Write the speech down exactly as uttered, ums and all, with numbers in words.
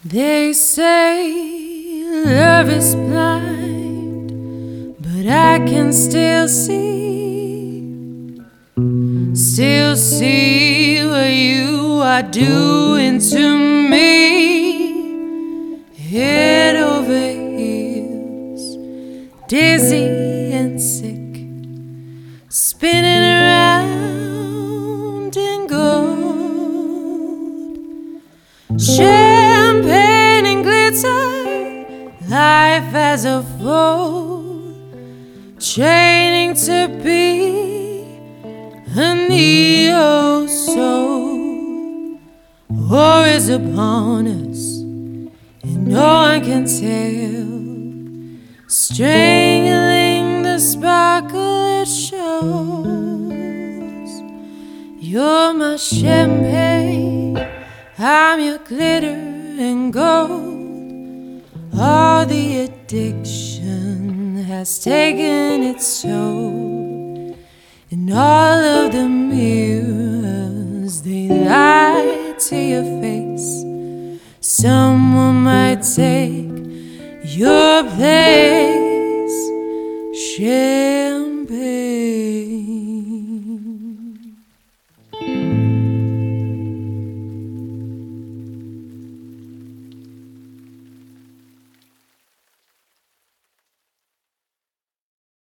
They say love is blind, but I can still see, still see what you are doing to me. Head over heels, dizzy and sick, spinning around in gold. Champagne and glitter, life as a fold, training to be a neo soul. War is upon us, and no one can tell, strangling the sparkle it shows. You're my champagne, I'm your glitter and gold. All the addiction has taken its toll, and all of the mirrors, they lie to your face. Someone might take your place. Champagne.